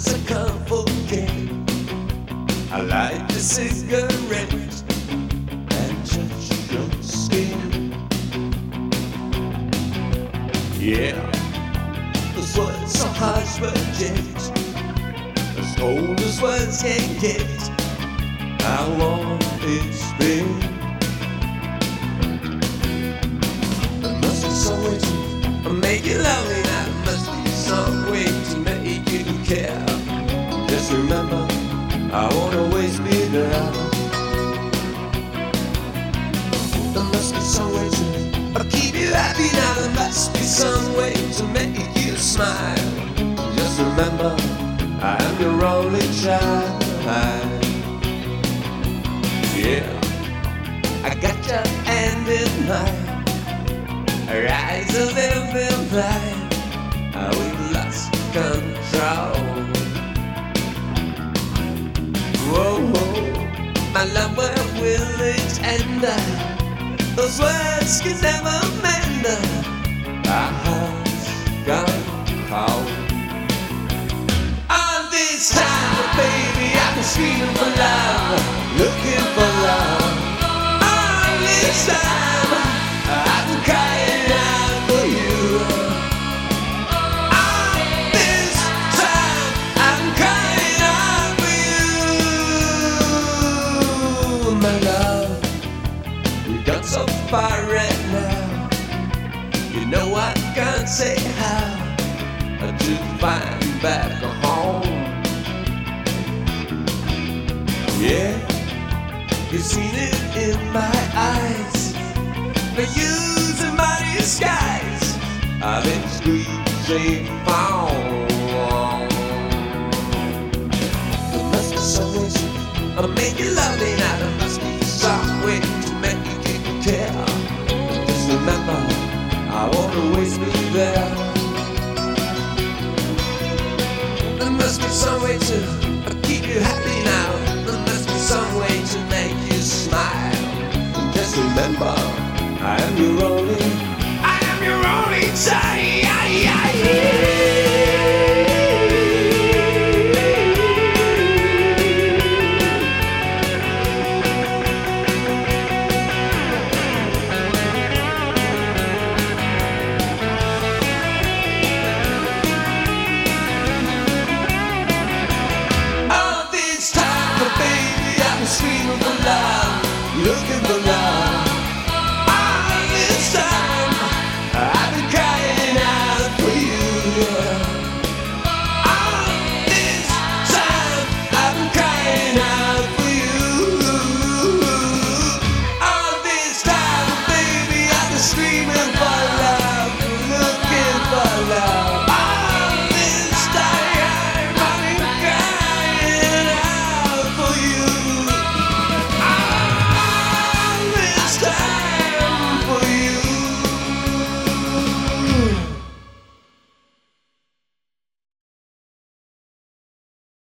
nights I can't forget. I light the cigarette and touch your skin. Yeah, those words are harsh but yet as cold as words can get. How long it's been. There must be some way to make you love me. There must be some way to make you care. Just remember, I won't always be there. There must be some way to keep you happy now. There must be some way to make you smile. Just remember, I am your only child. Yeah, I got your hand in mine. Our eyes are living blind. We've lost control. Whoa, whoa, my love will it end. Those words can never mend. Our hearts gone cold. On this time, baby, I've been screaming for love, looking for love. On this time, I've been crying out for you. On this time, I've been crying out for you. My love, we got so far right now. You know I can't say how to find back home. Yeah, you've seen it in my eyes. They're using my disguise. I've been squeezing phone. There must be some way to make you love me now. There must be some way to make you care. Just remember, I won't always be there. There must be some way to keep you happy now. There must be some way to make you smile. And just remember, I am your only child.